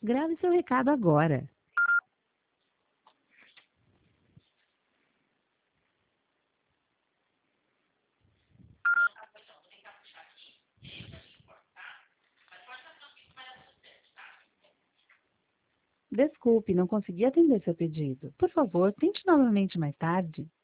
Grave seu recado agora. Desculpe, não consegui atender seu pedido. Por favor, tente novamente mais tarde.